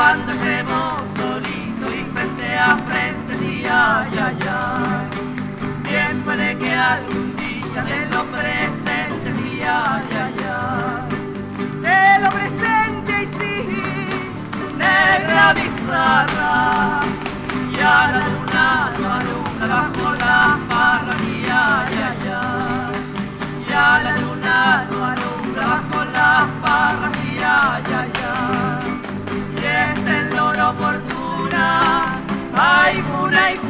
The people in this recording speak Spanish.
cuando estemos solitos y frente a frente, sí, ay, ay, ay. Bien puede que algún día de lo presente, sí, ay, ay, ay. De lo presente, y sí, negra bizarra, y a la luna lo alumbra bajo las parras, y ay, ay, ay. Y a la luna lo alumbra bajo las parras, y ay, ay, ay. Y este es loro fortuna, ay, una y